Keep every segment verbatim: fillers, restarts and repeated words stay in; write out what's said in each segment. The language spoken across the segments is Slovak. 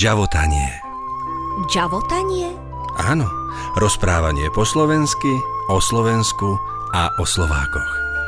Džavotanie. Džavotanie? Áno, rozprávanie po slovensky, o Slovensku a o Slovákoch.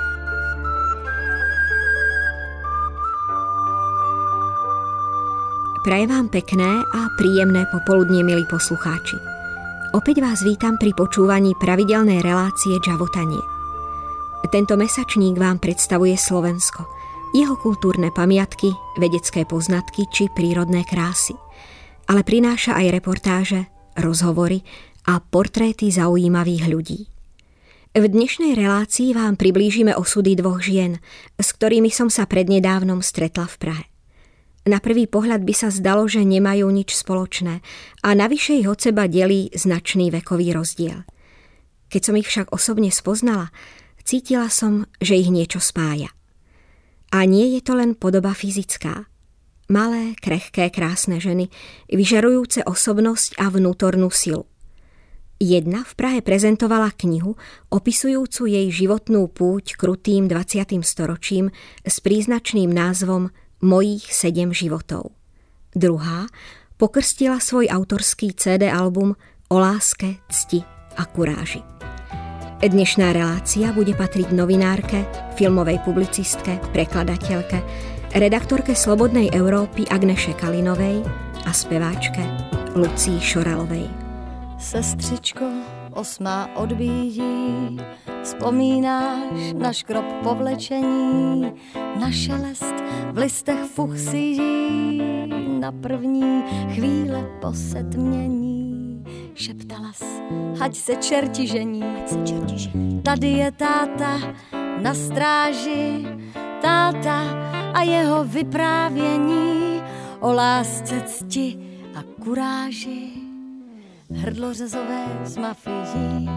Prajem vám pekné a príjemné popoludnie, milí poslucháči. Opäť vás vítam pri počúvaní pravidelnej relácie Džavotanie. Tento mesačník vám predstavuje Slovensko, jeho kultúrne pamiatky, vedecké poznatky či prírodné krásy. Ale prináša aj reportáže, rozhovory a portréty zaujímavých ľudí. V dnešnej relácii vám priblížime osudy dvoch žien, s ktorými som sa prednedávnom stretla v Prahe. Na prvý pohľad by sa zdalo, že nemajú nič spoločné a navyše ich od seba delí značný vekový rozdiel. Keď som ich však osobne spoznala, cítila som, že ich niečo spája. A nie je to len podoba fyzická. Malé, krehké, krásne ženy, vyžarujúce osobnosť a vnútornú silu. Jedna v Prahe prezentovala knihu opisujúcu jej životnú púť krutým dvadsiatym storočím s príznačným názvom Mojích sedem životov. Druhá pokrstila svoj autorský cé dé album o láske, cti a kuráži. Dnešná relácia bude patriť novinárke, filmovej publicistke, prekladateľke, redaktorke Slobodnej Európy Agneše Kalinovej a speváčke Lucii Šoralovej. Sestřičko, osmá odbíjí, vzpomínáš na škrob povlečení, na šelest v listech fuchsií, na první chvíle posetmění. Šeptalas, ať se čerti žení, tady je táta na stráži, táta a jeho vyprávění o lásce, cti a kuráži. Hrdlořezové z mafií,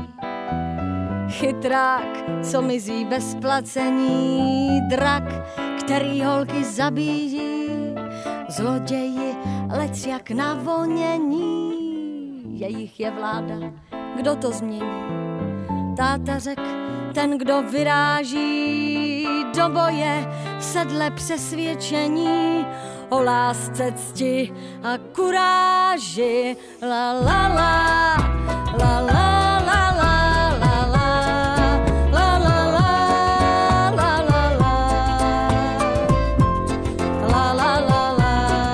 chytrák, co mizí bez placení, drak, který holky zabíjí, zloději, lec jak navonění, jejich je vláda, kdo to změní? Táta řek, ten, kdo vyráží do boje v sedle přesvědčení o lásce, cti a kuráži. La la la, la la la la, la la, la la la, la la la, la la la la.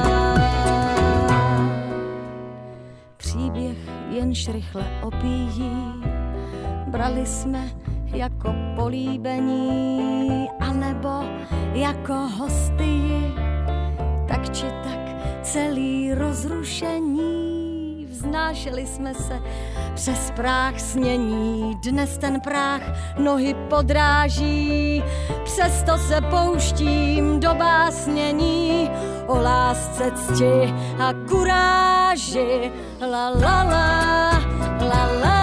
Příběh jenž rychle opíjí, brali jsme jako políbení, anebo jako hostii, tak či tak celý rozrušení. Vznášeli jsme se přes práh snění, dnes ten práh nohy podráží, přesto se pouštím do básnění o lásce, cti a kuráži. La la la, la la.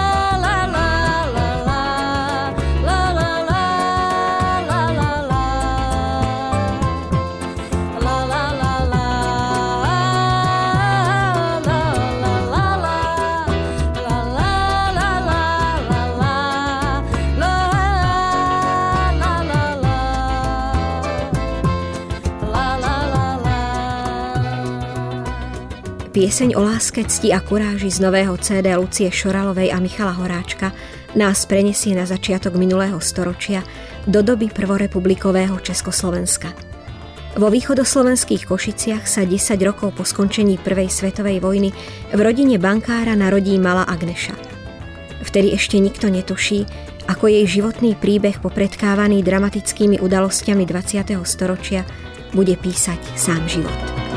Pieseň o láske, cti a kuráži z nového cé dé Lucie Šoralovej a Michala Horáčka nás prenesie na začiatok minulého storočia do doby prvorepublikového Československa. Vo východoslovenských Košiciach sa desať rokov po skončení prvej svetovej vojny v rodine bankára narodí malá Agneša. Vtedy ešte nikto netuší, ako jej životný príbeh popredkávaný dramatickými udalosťami dvadsiateho storočia bude písať sám život.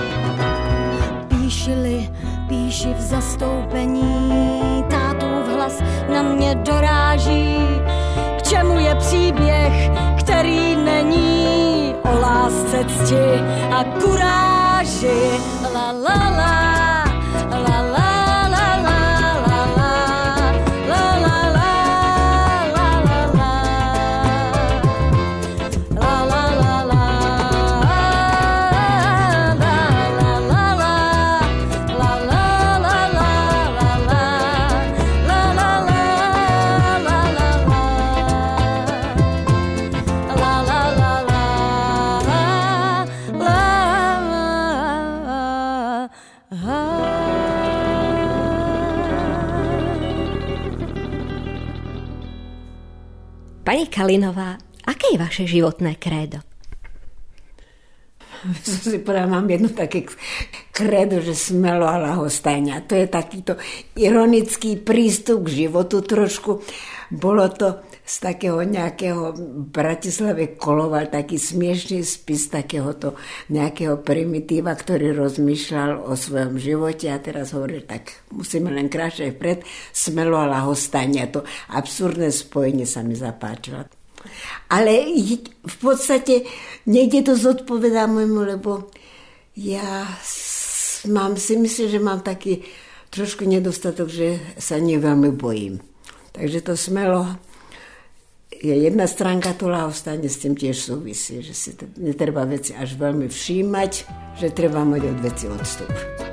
Píšili, píši v zastoupení, tátův hlas na mě doráží. K čemu je příběh, který není o lásce, cti a kuráži? La la la, la la. Pani Kalinová, aké je vaše životné krédo? Som si povedala, mám jedno také kredo, že smelo a ľahostajne. To je takýto ironický prístup k životu trošku. Bolo to z takého nejakého Bratislave koloval taký smiešný spis takéhoto nejakého primitíva, ktorý rozmýšľal o svojom živote a teraz hovorí, tak musíme len kráčať vpred, smelo a ľahostajne. To absurdné spojenie sa mi zapáčilo. Ale v podstate niekde to zodpovedá môjmu, lebo ja mám, si myslím, že mám taký trošku nedostatok, že sa neveľmi bojím. Takže to smelo je jedna stránka, to ľahostajne s tým tiež súvisí, že si netreba veci až veľmi všímať, že treba mať od veci odstup.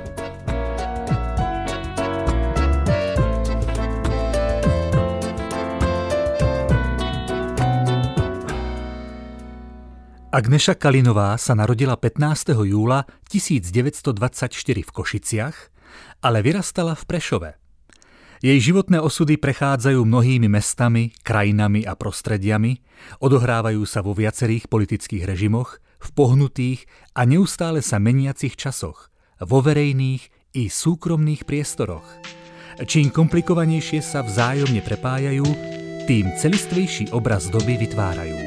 Agneša Kalinová sa narodila pätnásteho júla tisícdeväťstodvadsaťštyri v Košiciach, ale vyrastala v Prešove. Jej životné osudy prechádzajú mnohými mestami, krajinami a prostrediami, odohrávajú sa vo viacerých politických režimoch, v pohnutých a neustále sa meniacich časoch, vo verejných i súkromných priestoroch. Čím komplikovanejšie sa vzájomne prepájajú, tým celistvejší obraz doby vytvárajú.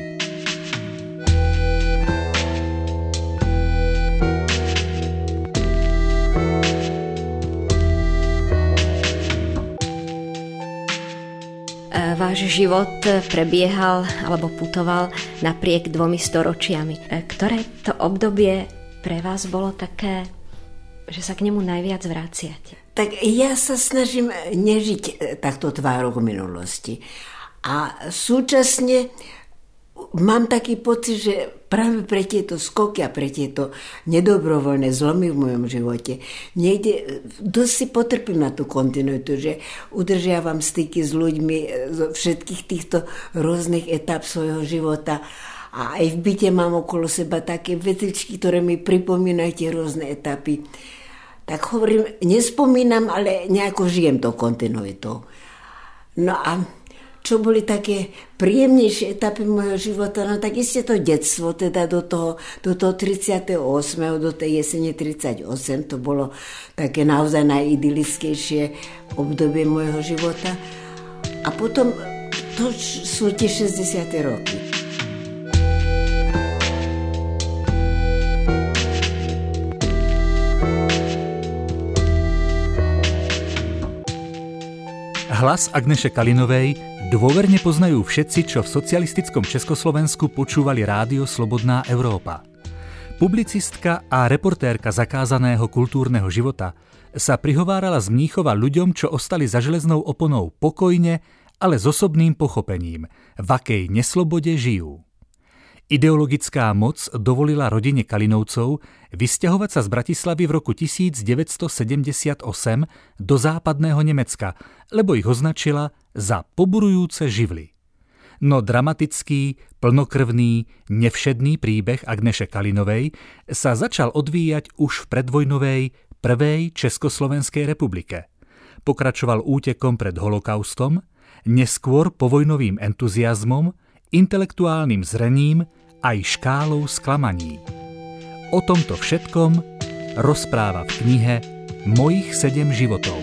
Váš život prebiehal alebo putoval napriek dvomi storočiami. Ktoré to obdobie pre vás bolo také, že sa k nemu najviac vraciate? Tak ja sa snažím nežiť takto tvárou minulosti. A súčasne mám taký pocit, že práve pre tieto skoky a pre tieto nedobrovoľné zlomy v mojom živote niekde dosť si potrpím na tú kontinuitu, že udržiavam styky s ľuďmi zo všetkých týchto rôznych etap svojho života a aj v byte mám okolo seba také vecičky, ktoré mi pripomínajú tie rôzne etapy. Tak hovorím, nespomínam, ale nejako žijem tou kontinuitou. No a čo boli také príjemnejšie etapy môjho života, no tak isté to detstvo, teda do toho, do toho tridsiateho ôsmeho do tej jesene tridsaťosem, to bolo také naozaj najidylickejšie obdobie môjho života. A potom to sú tie šesťdesiate roky. Hlas Agneše Kalinovej dôverne poznajú všetci, čo v socialistickom Československu počúvali rádio Slobodná Európa. Publicistka a reportérka zakázaného kultúrneho života sa prihovárala z Mníchova ľuďom, čo ostali za železnou oponou pokojne, ale s osobným pochopením, v akej neslobode žijú. Ideologická moc dovolila rodine Kalinovcov vysťahovať sa z Bratislavy v roku tisícdeväťstosedemdesiatosem do západného Nemecka, lebo ich označila za poburujúce živly. No dramatický, plnokrvný, nevšedný príbeh Agneše Kalinovej sa začal odvíjať už v predvojnovej prvej Československej republike. Pokračoval útekom pred holokaustom, neskôr povojnovým entuziazmom, intelektuálnym zrením aj škálou sklamaní. O tomto všetkom rozpráva v knihe Mojich sedem životov.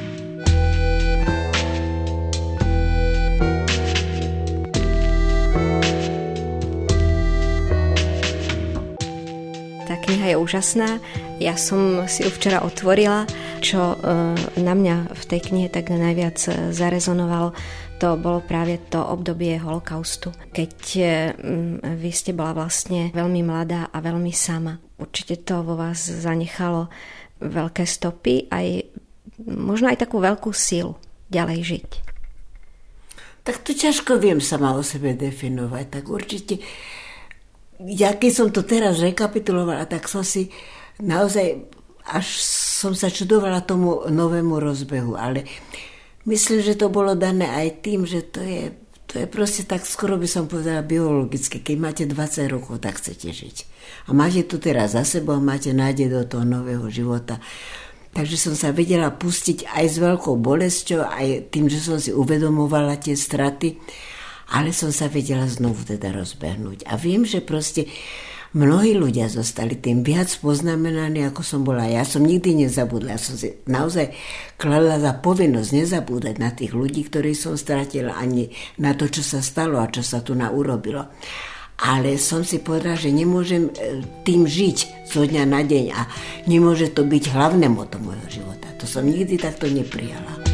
Tá kniha je úžasná. Ja som si ju včera otvorila. Čo na mňa v tej knihe tak najviac zarezonovalo, to bolo práve to obdobie holokaustu, keď vy ste bola vlastne veľmi mladá a veľmi sama. Určite to vo vás zanechalo veľké stopy, aj možno aj takú veľkú silu ďalej žiť. Tak to ťažko viem sama o sebe definovať, tak určite, ja keď som to teraz rekapitulovala, tak som si naozaj, až som sa čudovala tomu novému rozbehu, ale myslím, že to bolo dané aj tým, že to je, to je proste tak, skoro by som povedala biologicky. Keď máte dvadsať rokov, tak chcete žiť. A máte tu teraz za sebou, máte nádej do toho nového života. Takže som sa vedela pustiť aj s veľkou bolesťou, aj tým, že som si uvedomovala tie straty. ale som sa vedela znovu teda rozbehnúť. A viem, že proste mnohí ľudia zostali tým viac poznamenaní, ako som bola. Ja som nikdy nezabudla. Ja som si naozaj kladla za povinnosť nezabúdať na tých ľudí, ktorých som stratila, ani na to, čo sa stalo a čo sa tu naurobilo. Ale som si povedala, že nemôžem tým žiť zo dňa na deň a nemôže to byť hlavné motto môjho života. To som nikdy takto neprijala.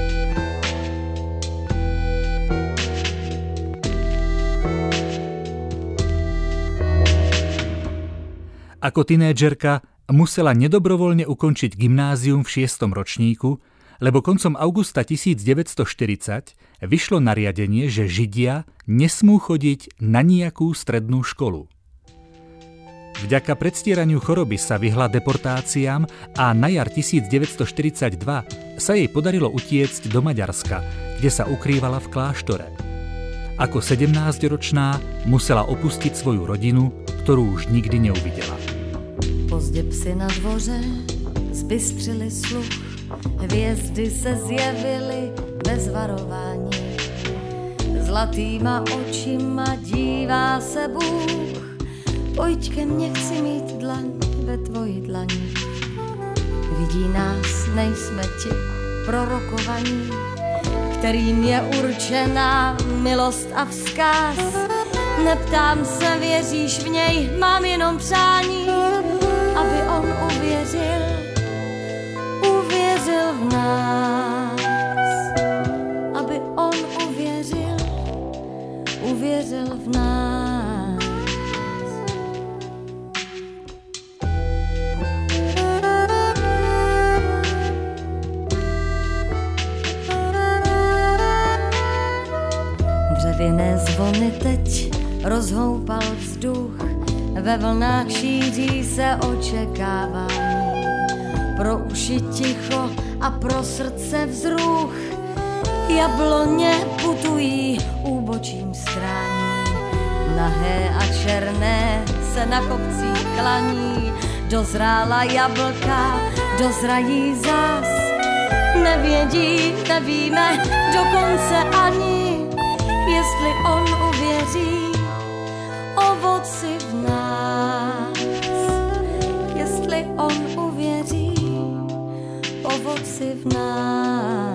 Ako tínedžerka musela nedobrovoľne ukončiť gymnázium v šiestom ročníku, lebo koncom augusta tisícdeväťstoštyridsať vyšlo nariadenie, že Židia nesmú chodiť na nijakú strednú školu. Vďaka predstieraniu choroby sa vyhla deportáciám a na jar tisícdeväťstoštyridsaťdva sa jej podarilo utiecť do Maďarska, kde sa ukrývala v kláštore. Ako sedemnásťročná musela opustiť svoju rodinu, ktorú už nikdy neuvidela. Pozdě psi na dvoře zbystřili sluch, hvězdy se zjevily bez varování. Zlatýma očima dívá se Bůh, pojď ke mně, chci mít dlaň ve tvoji dlani. Vidí nás, nejsme ti prorokovaní, kterým je určená milost a vzkaz. Neptám se, věříš v něj, mám jenom přání, aby on uvěřil, uvěřil v nás. Aby on uvěřil, uvěřil v nás. Dřevěné zvony teď rozhoupal vzduch, ve vlnách šíří se očekávání. Pro uši ticho a pro srdce vzruch, jabloně putují úbočím strání. Nahé a černé se na kopcích klaní, dozrála jablka, dozrají zas. Nevědí, nevíme dokonce ani, jestli on uvěří ovoci v nás. Jestli on uvěří ovoci v nás.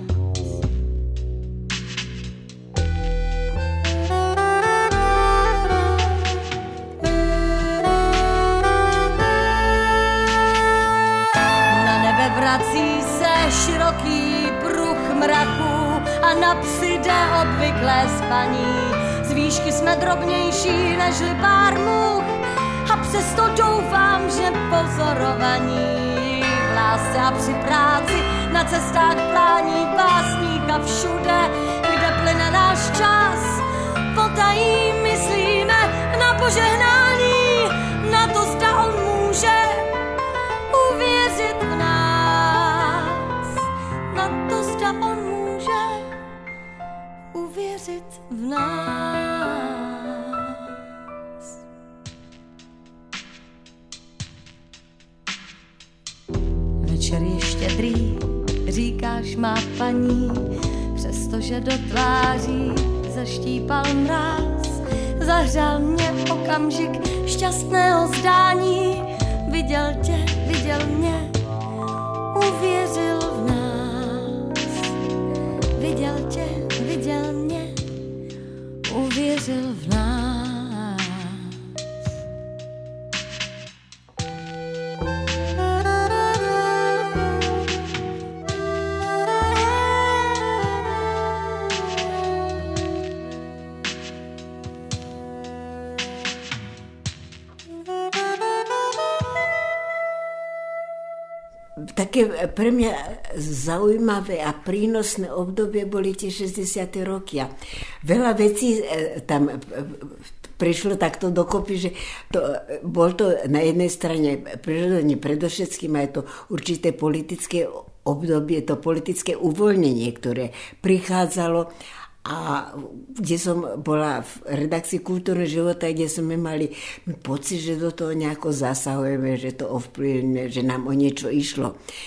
Na nebe vrací se široký pruh mraku a na psy jde obvyklé spaní. Z výšky jsme drobnější nežli pár much a přesto doufám, že pozorovaní v lásce a při práci na cestách plání básník a všude, kde plyne náš čas, potají myslíme na požehnání, na to, zda on může uvěřit v nás, na to, zda on může uvěřit v nás. Večer je štědrý, říkáš má paní, přestože do tváří zaštípal mráz. Zahřál mě okamžik šťastného zdání, viděl tě, viděl mě, uvěřil v nás. Viděl tě, viděl mě, uvěřil v nás. Také pre mňa zaujímavé a prínosné obdobie boli tie šesťdesiate roky. A veľa vecí tam prišlo takto dokopy, že to, bol to na jednej strane prirodzené predovšetkým aj to určité politické obdobie, to politické uvoľnenie, ktoré prichádzalo a kde som bola v redakcii Kultúrneho života, kde sme mali pocit, že do toho nejako zasahujeme, že to ovplyvňujeme, že nám o niečo išlo.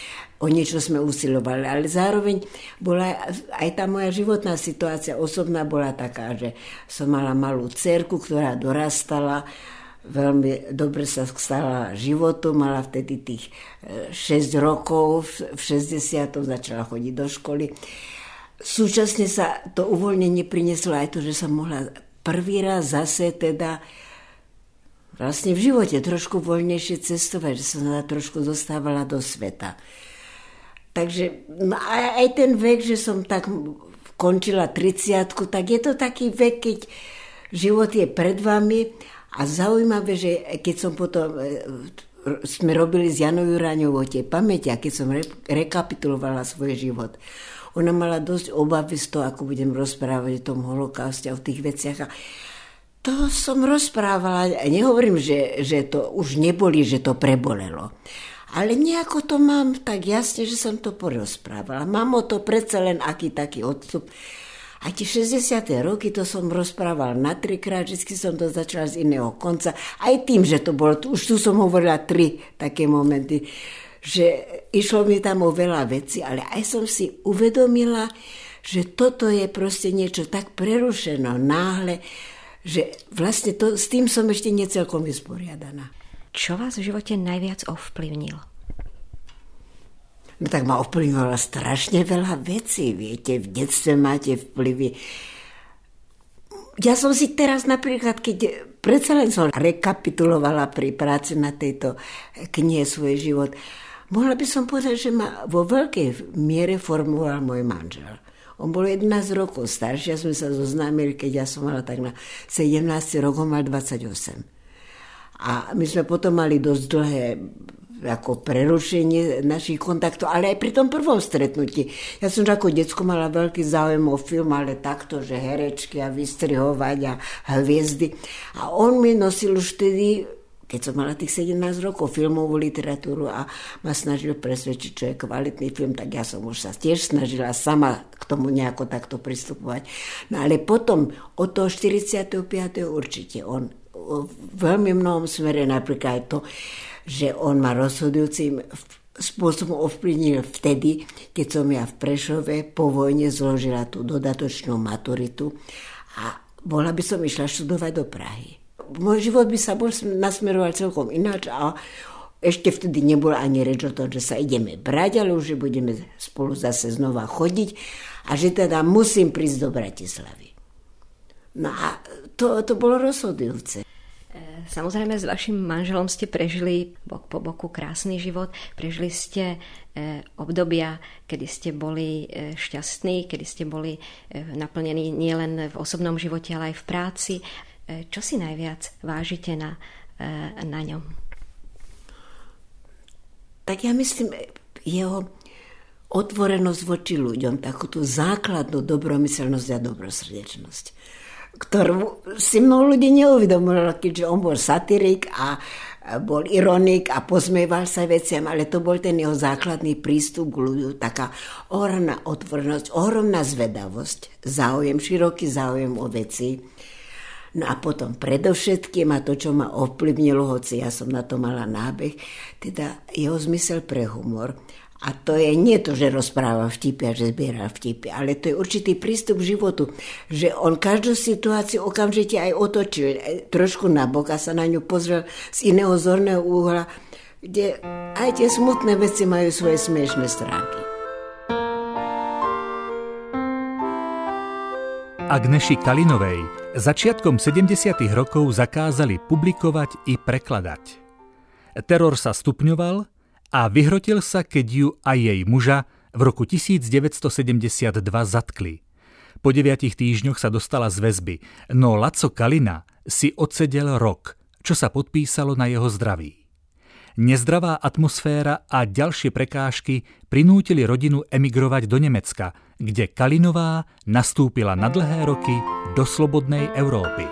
o niečo sme usilovali, ale zároveň bola aj tá moja životná situácia osobná bola taká, že som mala malú dcerku, ktorá dorastala, veľmi dobre sa stala životu, mala vtedy tých šesť rokov, v šesťdesiatom začala chodiť do školy. Súčasne sa to uvoľnenie prinieslo aj to, že som mohla prvý raz zase teda vlastne v živote trošku voľnejšie cestovať, že som sa trošku dostávala do sveta. Takže no aj ten vek, že som tak končila tridsiatku, tak je to taký vek, keď život je pred vami a zaujímavé, že keď som potom, sme robili s Janou Juráňovou tie pamäti a keď som re, rekapitulovala svoj život, ona mala dosť obavy z toho, ako budem rozprávať o tom holokauste a o tých veciach. A to som rozprávala. Nehovorím, že, že to už neboli, že to prebolelo. Ale nejako to mám tak jasne, že som to porozprávala. Mám o to predsa len aký taký odstup. A tie šesťdesiate roky to som rozprávala na trikrát, vždy som to začala z iného konca. Aj tým, že to bolo, už tu som hovorila tri také momenty, že išlo mi tam o veľa vecí, ale aj som si uvedomila, že toto je proste niečo tak prerušeno náhle, že vlastne to, s tým som ešte necelkom vysporiadaná. Čo vás v živote najviac ovplyvnilo? No tak ma ovplyvnilo strašne veľa vecí, viete, v detstve máte vplyvy. Ja som si teraz napríklad, keď predsa len som rekapitulovala pri práci na tejto knihe svoj život, mohla by som povedať, že ma vo veľkej miere formoval môj manžel. On bol jedenásť rokov starší, ja sme sa zoznámili, keď ja som mala tak na sedemnásť rokov, mal dvadsaťosem. A my sme potom mali dosť dlhé ako prerušenie našich kontaktov, ale aj pri tom prvom stretnutí. Ja som ako decko mala veľký záujem o film, ale takto, že herečky a vystrihovať a hviezdy. A on mi nosil už vtedy, keď som mala tých sedemnásť rokov, filmovú literatúru a ma snažil presvedčiť, čo je kvalitný film, tak ja som už sa tiež snažila sama k tomu nejako takto pristupovať. No ale potom od toho štyridsiateho piateho určite on v veľmi mnohom smere, napríklad aj to, že on ma rozhodujúcim spôsobom ovplyvnil vtedy, keď som ja v Prešove po vojne zložila tú dodatočnú maturitu a bola by som išla študovať do Prahy. Môj život by sa bol nasmeroval celkom ináč a ešte vtedy nebola ani reč o tom, že sa ideme brať, ale už budeme spolu zase znova chodiť a že teda musím prísť do Bratislavy. No a to, to bolo rozhodujúce. Samozrejme, s vašim manželom ste prežili bok po boku krásny život. Prežili ste obdobia, kedy ste boli šťastní, kedy ste boli naplnení nielen v osobnom živote, ale aj v práci. Čo si najviac vážite na, na ňom? Tak ja myslím, jeho otvorenosť voči ľuďom, takú tú základnú dobromyselnosť a dobrosrdečnosť, ktorú si mnoho ľudí neuvedomilo, keďže on bol satirik a bol ironik a pozmieval sa veciam, ale to bol ten jeho základný prístup k ľuďu, taká ohromná otvorenosť, ohromná zvedavosť, záujem, široký záujem o veci. No a potom predovšetkým, a to, čo ma ovplyvnilo, hoci ja som na to mala nábeh, teda jeho zmysel pre humor. A to je nie to, že rozpráva vtipy a že zbiera vtipy, ale to je určitý prístup k životu, že on každú situáciu okamžite aj otočil trošku nabok a sa na ňu pozrel z iného zorného úhla, kde aj tie smutné veci majú svoje smiešné stránky. Agneši Kalinovej začiatkom sedemdesiatych rokov zakázali publikovať i prekladať. Teror sa stupňoval a vyhrotil sa, keď ju aj jej muža v roku devätnásťsedemdesiatdva zatkli. Po deviatich týždňoch sa dostala z väzby, no Laco Kalina si odsedel rok, čo sa podpísalo na jeho zdraví. Nezdravá atmosféra a ďalšie prekážky prinútili rodinu emigrovať do Nemecka, kde Kalinová nastúpila na dlhé roky do slobodnej Európy.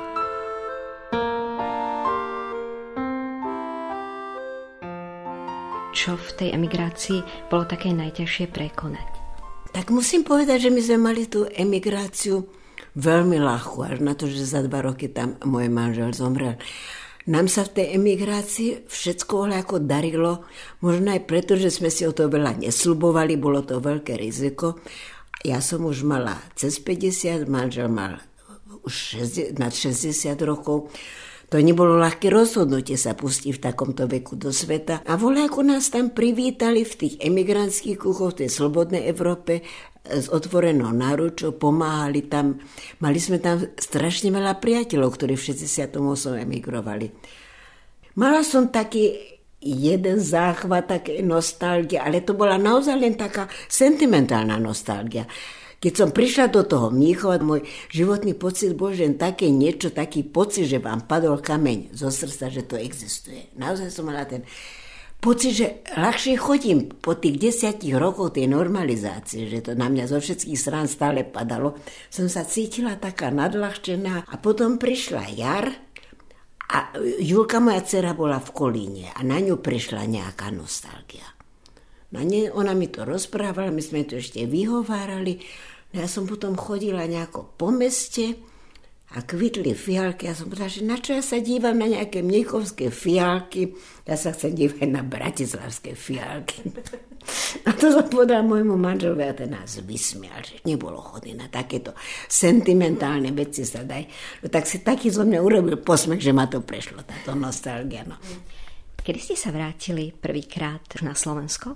Čo v tej emigrácii bolo také najťažšie prekonať? Tak musím povedať, že my sme mali tú emigráciu veľmi ľahkú, až na to, že za dva roky tam môj manžel zomrel. nám sa v tej emigrácii všetko ako darilo, možno aj preto, že sme si o to veľa nesľubovali, bolo to veľké riziko. Ja som už mala cez päťdesiat, manžel mal už šesťdesiat, nad šesťdesiat rokov. To nebolo ľahké rozhodnutie sa pustiť v takomto veku do sveta. A voľako nás tam privítali v tých emigrantských kúchoch, v tej slobodnej Európe, s otvorenou náručou, pomáhali tam. Mali sme tam strašne veľa priateľov, ktorí v šesťdesiatom ôsmom emigrovali. Mala som taký jeden záchvat, také nostalgie, ale to bola naozaj len taká sentimentálna nostalgia. Keď som prišla do toho Mníchova, môj životný pocit bol, že také niečo, taký pocit, že vám padol kameň zo srdca, že to existuje. Naozaj som mala ten pocit, že ľahšie chodím po tých desiatich rokoch tej normalizácie, že to na mňa zo všetkých strán stále padalo. Som sa cítila taká nadľahčená a potom prišla jar a Julka, moja dcera, bola v Kolíne a na ňu prišla nejaká nostalgia. Na ne, ona mi to rozprávala, my sme to ešte vyhovárali. Ja som potom chodila nejako po meste a kvitli fialky. Ja som povedala, že na čo ja sa dívam na nejaké mníchovské fialky, ja sa chcem dívať na bratislavské fialky. A to som povedala môjmu manželovi a ten nás vysmial, že nebolo chody na takéto sentimentálne veci sa daj. No tak si taký zo mňa urobil posmech, že ma to prešlo, táto nostalgia. No. Kedy ste sa vrátili prvýkrát na Slovensko?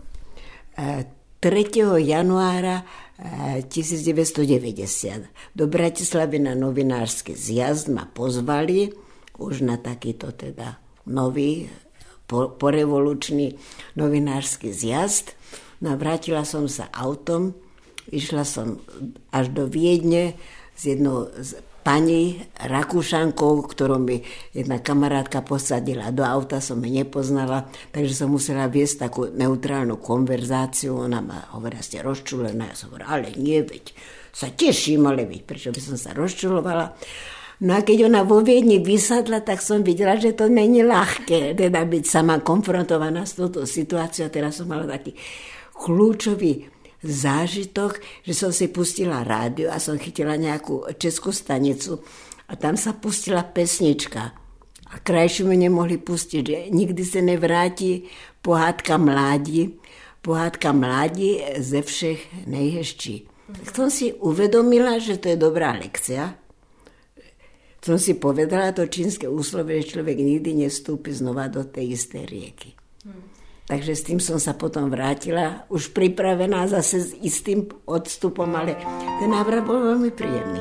tretieho januára devätnásťstodeväťdesiat. Do Bratislavy na novinársky zjazd ma pozvali, už na takýto teda nový, po, porevolučný novinársky zjazd. No a vrátila som sa autom, išla som až do Viedne s jednou z pani Rakúšankou, ktorú mi jedna kamarátka posadila do auta, som ju nepoznala, takže som musela viesť takú neutrálnu konverzáciu. Ona ma hovorila, ste rozčulená. Ja som hovorila, ale nie, veď sa teším, ale veď prečo by som sa rozčulovala. No a keď ona vo Viedni vysadla, tak som videla, že to není ľahké, teda byť sama konfrontovaná s touto situáciou. A teraz som mala taký kľúčový zážitok, že som si pustila rádio a som chytila nejakú českú stanicu a tam sa pustila pesnička. A krajšiu mi nemohli pustiť, že nikdy sa nevráti pohádka mládí, pohádka mládí ze všech nejhezčí. Tak som si uvedomila, že to je dobrá lekcia. Som si povedala to čínske úslovie, že človek nikdy nestúpi znova do tej istej rieky. Takže s tým som sa potom vrátila, už pripravená zase s istým odstupom, ale ten návrat bol veľmi príjemný.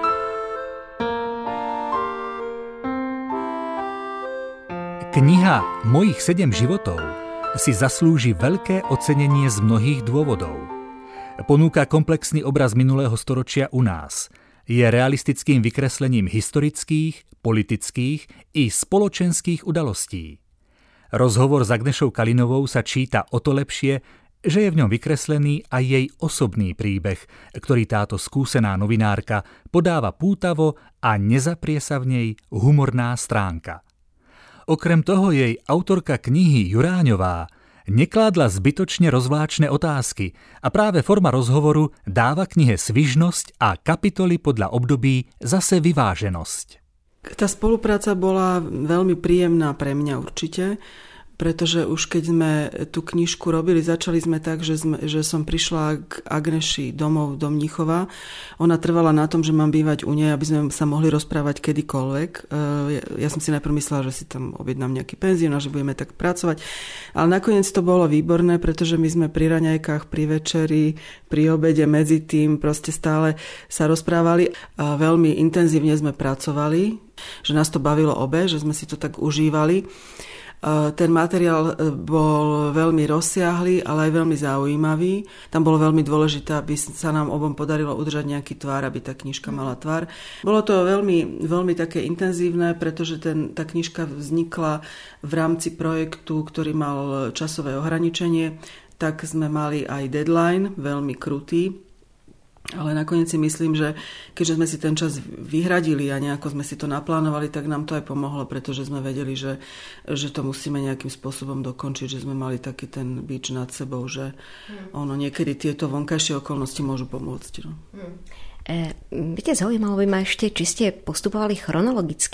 Kniha Mojich sedem životov si zaslúži veľké ocenenie z mnohých dôvodov. Ponúka komplexný obraz minulého storočia u nás. Je realistickým vykreslením historických, politických i spoločenských udalostí. Rozhovor s Agnešou Kalinovou sa číta o to lepšie, že je v ňom vykreslený aj jej osobný príbeh, ktorý táto skúsená novinárka podáva pútavo a nezaprie sa v nej humorná stránka. Okrem toho jej autorka knihy Juráňová nekládla zbytočne rozvláčne otázky a práve forma rozhovoru dáva knihe svižnosť a kapitoly podľa období zase vyváženosť. Tá spolupráca bola veľmi príjemná pre mňa určite, pretože už keď sme tú knižku robili, začali sme tak, že, sme, že som prišla k Agneši domov do Mníchova. Ona trvala na tom, že mám bývať u nej, aby sme sa mohli rozprávať kedykoľvek. Ja, ja som si najprv myslela, že si tam objednám nejaký penzión a že budeme tak pracovať. Ale nakoniec to bolo výborné, pretože my sme pri raňajkách, pri večeri, pri obede, medzi tým proste stále sa rozprávali. A veľmi intenzívne sme pracovali, že nás to bavilo obe, že sme si to tak užívali. Ten materiál bol veľmi rozsiahly, ale aj veľmi zaujímavý. Tam bolo veľmi dôležité, aby sa nám obom podarilo udržať nejaký tvár, aby tá knižka mala tvár. Bolo to veľmi, veľmi také intenzívne, pretože ten, tá knižka vznikla v rámci projektu, ktorý mal časové ohraničenie. Tak sme mali aj deadline, veľmi krutý. Ale nakoniec si myslím, že keďže sme si ten čas vyhradili a nejako sme si to naplánovali, tak nám to aj pomohlo, pretože sme vedeli, že, že to musíme nejakým spôsobom dokončiť, že sme mali taký ten bič nad sebou, že hmm. ono niekedy tieto vonkajšie okolnosti môžu pomôcť. No. Hmm. E, viete, zaujímalo by ma ešte, či ste postupovali chronologicky.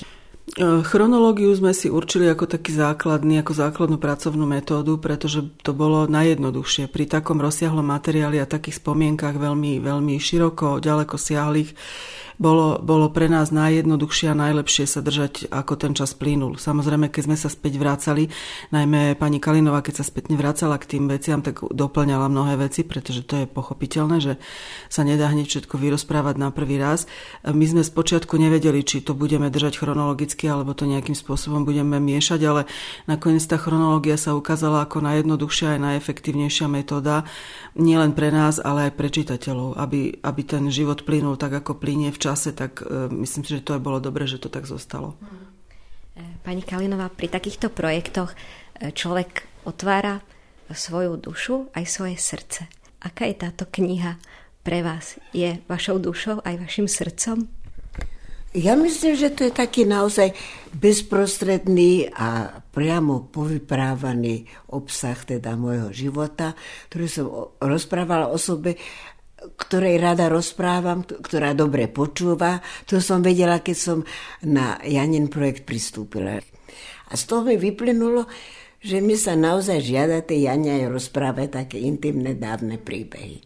Chronológiu sme si určili ako taký základný, ako základnú pracovnú metódu, pretože to bolo najjednoduchšie. Pri takom rozsiahlom materiáli a takých spomienkach veľmi, veľmi široko, ďaleko siahlých, bolo, bolo pre nás najjednoduchšie a najlepšie sa držať, ako ten čas plynul. Samozrejme, keď sme sa späť vracali, najmä pani Kalinová, keď sa späť vracala k tým veciam, tak doplňala mnohé veci, pretože to je pochopiteľné, že sa nedá hneď všetko vyrozprávať na prvý raz. My sme spočiatku nevedeli, či to budeme držať chronologicky, alebo to nejakým spôsobom budeme miešať, ale nakoniec tá chronológia sa ukázala ako najjednoduchšia a najefektívnejšia metóda, nielen pre nás, ale aj pre čitateľov, aby, aby ten život plynul tak, ako plynie v čase, tak uh, myslím si, že to aj bolo dobre, že to tak zostalo. Pani Kalinová, pri takýchto projektoch človek otvára svoju dušu aj svoje srdce. Aká je táto kniha pre vás? Je vašou dušou aj vašim srdcom? Ja myslím, že to je taký naozaj bezprostredný a priamo povyprávaný obsah teda môjho života, ktorý som rozprávala o sebe, ktorej rada rozprávam, ktorá dobre počúva. To som vedela, keď som na Janin projekt pristúpila. A z toho mi vyplynulo, že mi sa naozaj žiada tej Jane aj rozprávať také intimné, dávne príbehy.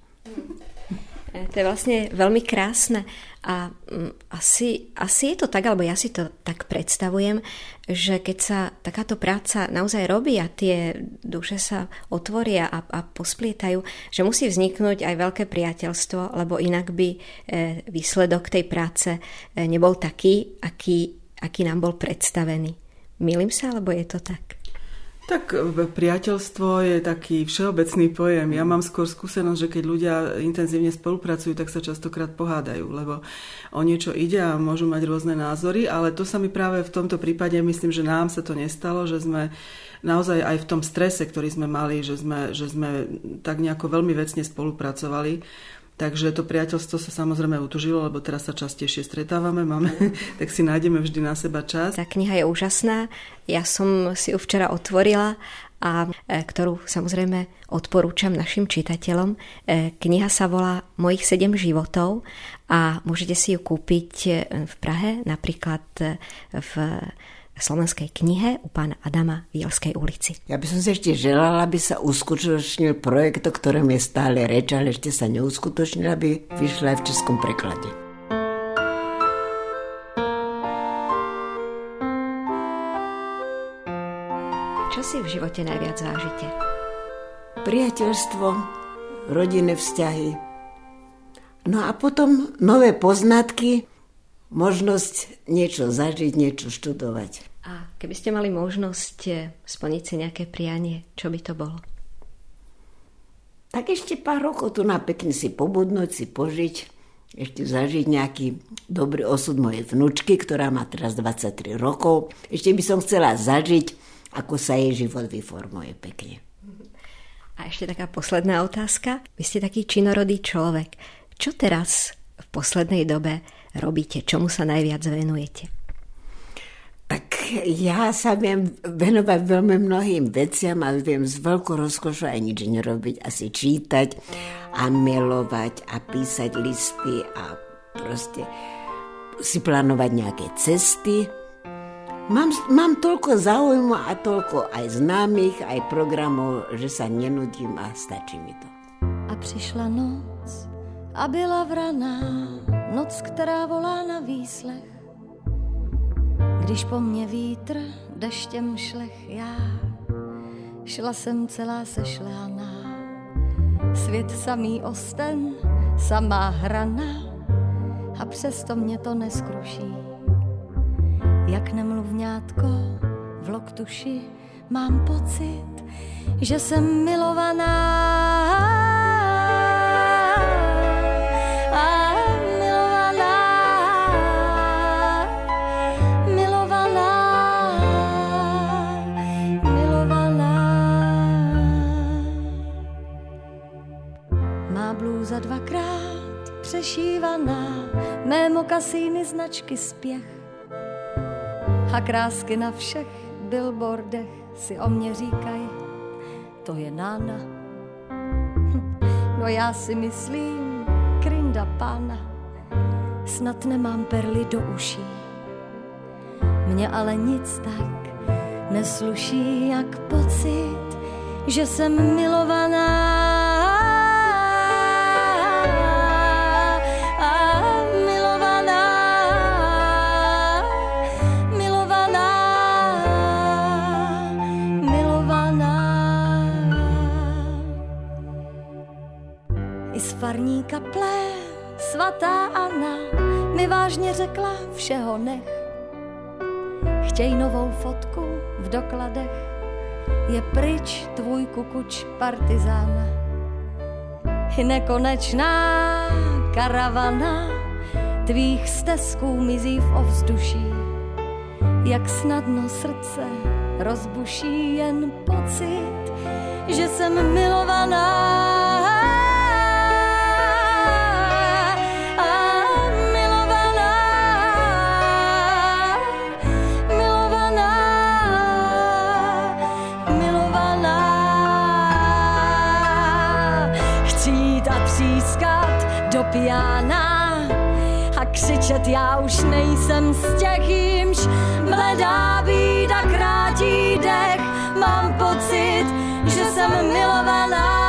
To je vlastne veľmi krásne a asi, asi je to tak, alebo ja si to tak predstavujem, že keď sa takáto práca naozaj robí a tie duše sa otvoria a, a posplietajú, že musí vzniknúť aj veľké priateľstvo, lebo inak by výsledok tej práce nebol taký, aký, aký nám bol predstavený. Mýlim sa, alebo je to tak? Tak priateľstvo je taký všeobecný pojem. Ja mám skôr skúsenosť, že keď ľudia intenzívne spolupracujú, tak sa častokrát pohádajú, lebo o niečo ide a môžu mať rôzne názory, ale to sa mi práve v tomto prípade, myslím, že nám sa to nestalo, že sme naozaj aj v tom strese, ktorý sme mali, že sme, že sme tak nejako veľmi vecne spolupracovali. Takže to priateľstvo sa samozrejme utužilo, lebo teraz sa častejšie stretávame, máme, tak si nájdeme vždy na seba čas. Tá kniha je úžasná, ja som si ju včera otvorila a ktorú samozrejme odporúčam našim čitateľom. Kniha sa volá Mojich sedem životov a môžete si ju kúpiť v Prahe, napríklad v Slovenskej knihe u pána Adama v Jelskej ulici. Ja by som si ešte želala, aby sa uskutočnil projekt, o ktorom je stále reč, ale ešte sa neuskutočnil, aby vyšla aj v českom preklade. Čo si v živote najviac vážite? Priateľstvo, rodinné vzťahy. No a potom nové poznatky, možnosť niečo zažiť, niečo študovať. A keby ste mali možnosť splniť si nejaké prianie, čo by to bolo? Tak ešte pár rokov tu na pekne si pobudnúť, si požiť, ešte zažiť nejaký dobrý osud mojej vnúčky, ktorá má teraz dvadsaťtri rokov. Ešte by som chcela zažiť, ako sa jej život vyformuje pekne. A ešte taká posledná otázka. Vy ste taký činorodý človek. Čo teraz v poslednej dobe robíte? Čomu sa najviac venujete? Tak ja sa viem venovať veľmi mnohým veciam a viem s veľkou rozkošou aj nič nerobiť. Asi čítať a malovať a písať listy a proste si plánovať nejaké cesty. Mám, mám toľko záujmu a toľko aj známych, aj programov, že sa nenudím a stačí mi to. A přišla noc a byla vraná, noc, která volá na výslech. Když po mně vítr deštěm šlech, já šla jsem celá sešlehaná. Svět samý osten, samá hrana a přesto mě to neskruší. Jak nemluvňátko v loktuši mám pocit, že jsem milovaná. Blůza dvakrát přešívaná, mé mokasíny značky Spěch a krásky na všech billboardech si o mě říkaj, to je Nána. No já si myslím, krinda pána, snad nemám perly do uší. Mně ale nic tak nesluší jak pocit, že jsem milovaná. Farní kaple, svatá Anna mi vážně řekla všeho nech. Chtěj novou fotku v dokladech, je pryč tvůj kukuč partizána. I nekonečná karavana tvých stezků mizí v ovzduší. Jak snadno srdce rozbuší jen pocit, že jsem milovaná. Do piana a křičet já už nejsem z těch, jimž mledá bída krátí dech. Mám pocit, že jsem milovaná.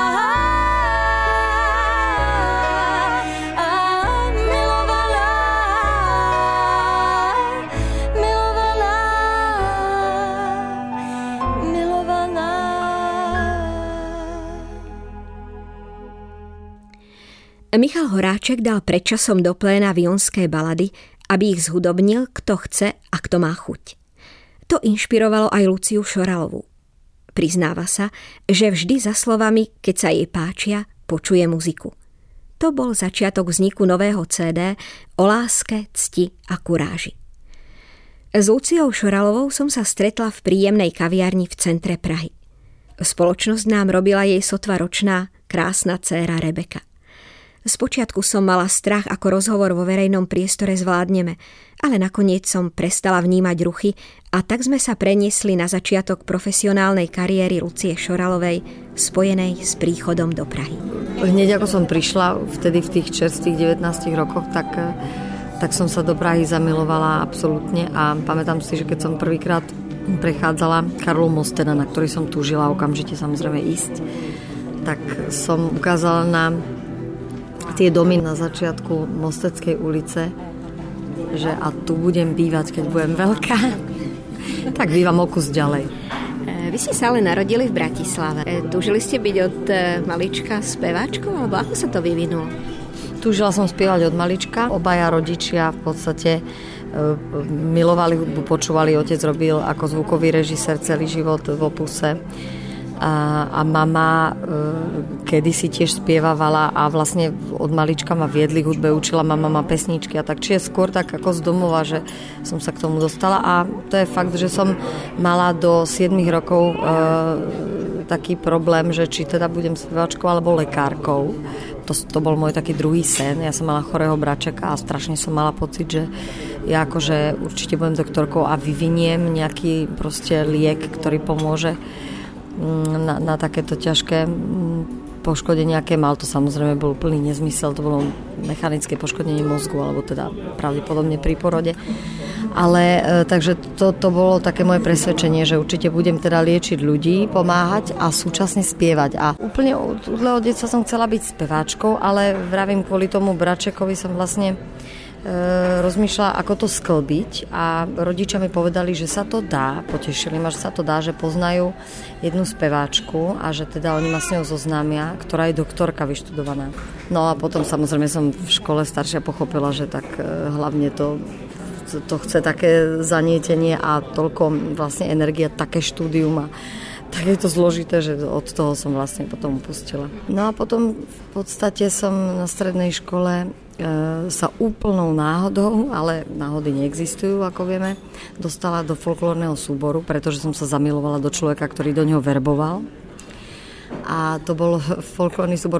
Michal Horáček dal predčasom do pléna vionské balady, aby ich zhudobnil kto chce a kto má chuť. To inšpirovalo aj Luciu Šoralovú. Priznáva sa, že vždy za slovami, keď sa jej páčia, počuje muziku. To bol začiatok vzniku nového cé dé o láske, cti a kuráži. S Luciou Šoralovou som sa stretla v príjemnej kaviarni v centre Prahy. Spoločnosť nám robila jej sotva ročná, krásna dcéra Rebeka. Spočiatku som mala strach, ako rozhovor vo verejnom priestore zvládneme, ale nakoniec som prestala vnímať ruchy a tak sme sa preniesli na začiatok profesionálnej kariéry Lucie Šoralovej, spojenej s príchodom do Prahy. Hneď ako som prišla, vtedy v tých čerstvých devätnástich rokoch, tak, tak som sa do Prahy zamilovala absolútne a pamätám si, že keď som prvýkrát prechádzala Karlom mostom, na ktorý som túžila okamžite samozrejme ísť, tak som ukázala na tie domy na začiatku Mosteckej ulice, že a tu budem bývať, keď budem veľká, tak bývam o kus ďalej. Vy ste sa ale narodili v Bratislave. Túžili ste byť od malička speváčkou, alebo ako sa to vyvinulo? Túžila som spievať od malička. Obaja rodičia v podstate milovali hudbu, počúvali. Otec robil ako zvukový režisér celý život v Opuse. A, a mama e, kedysi tiež spievavala a vlastne od malička ma viedli k hudbe, učila ma mama pesničky a tak, či je skôr tak ako z domova, že som sa k tomu dostala a to je fakt, že som mala do siedmich rokov e, taký problém, že či teda budem speváčkou alebo lekárkou. To, to bol môj taký druhý sen. Ja som mala chorého bračeka a strašne som mala pocit, že ja akože určite budem doktorkou a vyviniem nejaký proste liek, ktorý pomôže Na, na takéto ťažké poškodenie, aké mal. To samozrejme bol plný nezmysel, to bolo mechanické poškodenie mozgu, alebo teda pravdepodobne pri porode. Ale e, takže to, to bolo také moje presvedčenie, že určite budem teda liečiť ľudí, pomáhať a súčasne spievať. A úplne od útleho detstva som chcela byť speváčkou, ale vravím, kvôli tomu bračekovi som vlastne rozmýšľala, ako to sklbiť a rodičia mi povedali, že sa to dá, potešili ma, že sa to dá, že poznajú jednu speváčku a že teda oni ma s ňou zoznámia, ktorá je doktorka vyštudovaná. No a potom samozrejme som v škole staršia pochopila, že tak hlavne to, to chce také zanietenie a toľko vlastne energia, také štúdium a tak je to zložité, že od toho som vlastne potom upustila. No a potom v podstate som na strednej škole sa úplnou náhodou, ale náhody neexistujú, ako vieme, dostala do folklórneho súboru, pretože som sa zamilovala do človeka, ktorý do neho verboval. A to bol folklórny súbor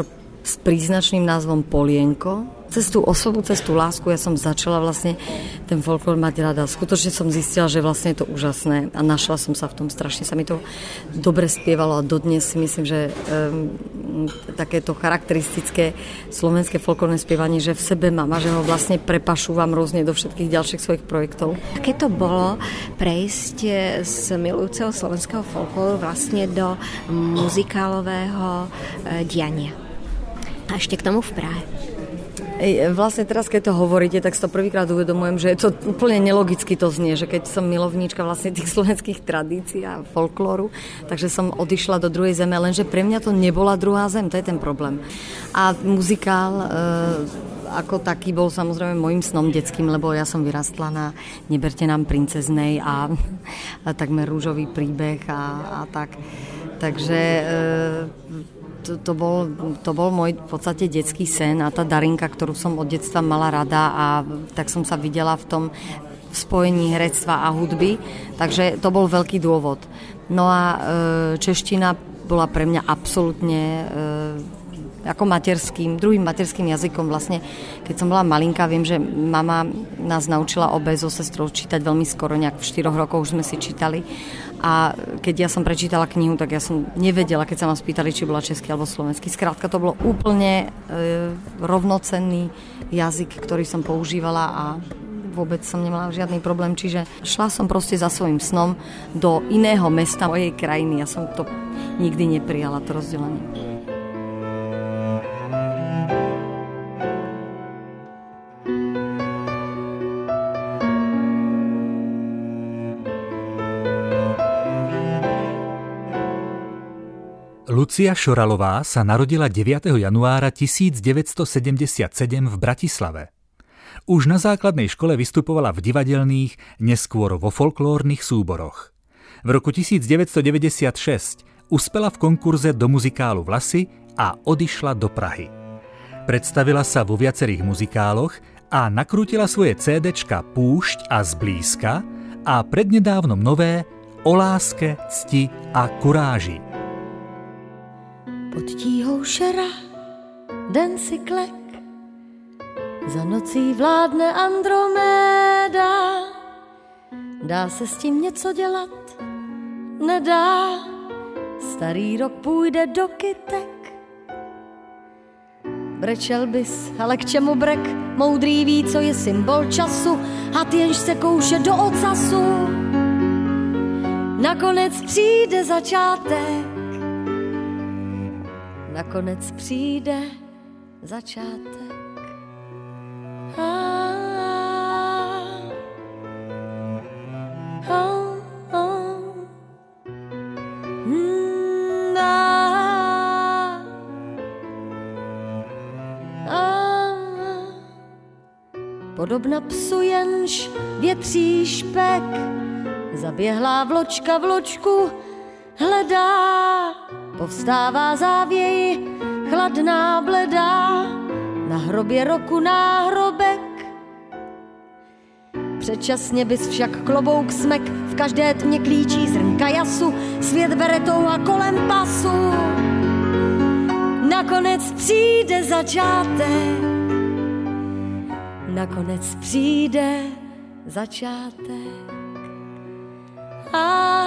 s príznačným názvom Polienko. Cez tú osobu, cez tú lásku ja som začala vlastne ten folklór mať rada. Skutočne som zistila, že vlastne je to úžasné a našla som sa v tom strašne. Sa mi to dobre spievalo a dodnes si myslím, že um, takéto charakteristické slovenské folklórne spievanie, že v sebe mám a že ho vlastne prepašúvam rôzne do všetkých ďalších svojich projektov. Aké to bolo prejsť z milujúceho slovenského folklóru vlastne do muzikálového diania? A ešte k tomu v Prahe. Vlastne teraz, keď to hovoríte, tak si to prvýkrát uvedomujem, že je to úplne nelogicky to znie, že keď som milovníčka vlastne tých slovenských tradícií a folklóru, takže som odišla do druhej zeme, lenže pre mňa to nebola druhá zem, to je ten problém. A muzikál e, ako taký bol samozrejme môjim snom detským, lebo ja som vyrastla na Neberte nám princeznej a, a takmer rúžový príbeh a, a tak. Takže e, To, to, bol, to bol môj v podstate detský sen a tá Darinka, ktorú som od detstva mala rada a tak som sa videla v tom spojení herectva a hudby, takže to bol veľký dôvod. No a e, čeština bola pre mňa absolútne e, ako materským, druhým materským jazykom vlastne. Keď som bola malinká, viem, že mama nás naučila obe so sestrou čítať veľmi skoro, nejak v štyroch rokoch už sme si čítali. A keď ja som prečítala knihu, tak ja som nevedela, keď sa ma spýtali, či bola český alebo slovenský. Skrátka, to bolo úplne e, rovnocenný jazyk, ktorý som používala a vôbec som nemala žiadny problém. Čiže šla som proste za svojím snom do iného mesta mojej krajiny. Ja som to nikdy neprijala, to rozdelenie. Lucia Šoralová sa narodila deviateho januára tisícdeväťstosedemdesiatsedem v Bratislave. Už na základnej škole vystupovala v divadelných, neskôr vo folklórnych súboroch. V roku tisícdeväťstodeväťdesiatšesť uspela v konkurze do muzikálu Vlasy a odišla do Prahy. Predstavila sa vo viacerých muzikáloch a nakrútila svoje cédečka Púšť a Zblízka a prednedávnom nové O láske, cti a kuráži. Pod tíhou šera, den si klek, za nocí vládne Androméda. Dá se s tím něco dělat? Nedá. Starý rok půjde do kytek. Brečel bys, ale k čemu brek? Moudrý ví, co je symbol času, a ty jenž se kouše do ocasu. Nakonec přijde začátek. Nakonec přijde začátek. Ah, oh, oh. Mm, ah, ah. Podobna psu, jenž větří špek, zaběhlá vločka vločku hledá. Povstává závěji, chladná bledá, na hrobě roku náhrobek. Předčasně bys však klobouk smek, v každé tmě klíčí zrnka jasu, svět beretou a kolem pasu. Nakonec přijde začátek, nakonec přijde začátek. A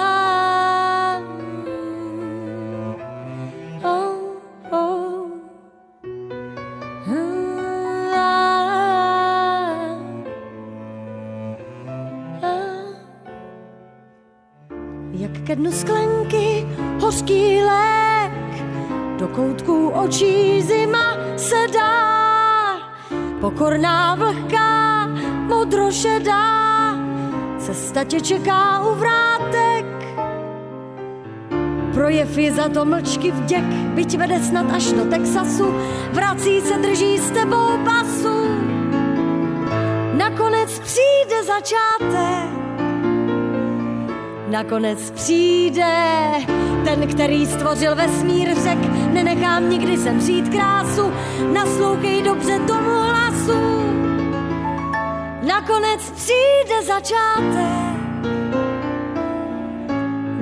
ke dnu sklenky hořký lék, do koutků očí zima se dá. Pokorná vlhká, modrošedá, cesta tě čeká u vrátek. Projev je za to mlčky vděk, byť vede snad až do Texasu, vrací se, drží s tebou pasu. Nakonec přijde začátek. Nakonec přijde ten, který stvořil vesmír, řek, nenechám nikdy zemřít krásu, naslouchej dobře tomu hlasu. Nakonec přijde začátek,